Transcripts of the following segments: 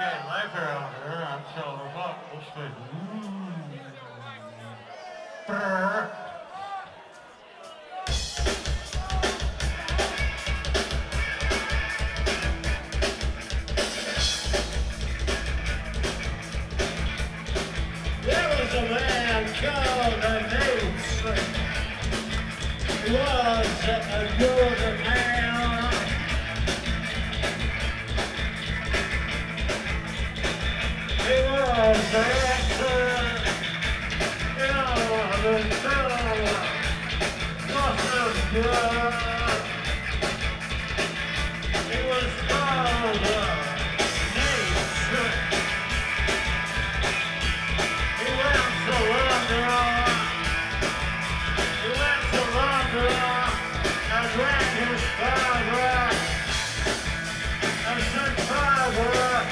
getting lighter out here. I'm telling them up. What's the... Brr. There was a man called Nates. He was a good man. He was the actor. You know, the film wasn't good. He was called Nates. He went to London. He went to London and ran his father and said, Father,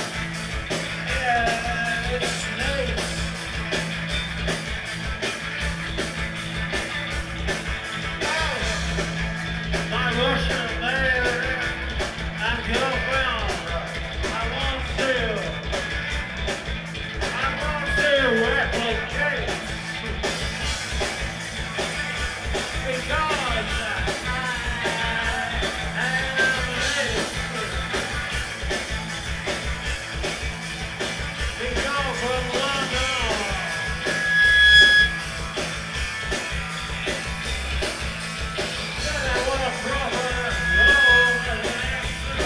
yeah, it's snakes. My Russian mayor and girlfriend, I want to replicate because I am this. He come from London. Said I want a proper role as an actor.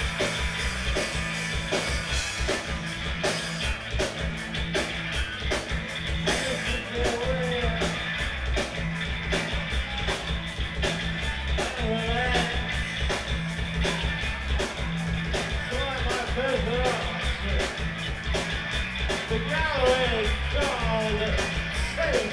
The gallery called Space.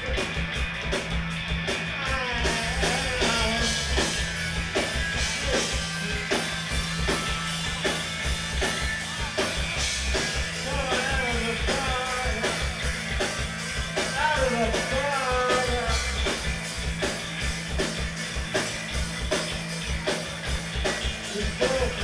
Out of the fire. He's so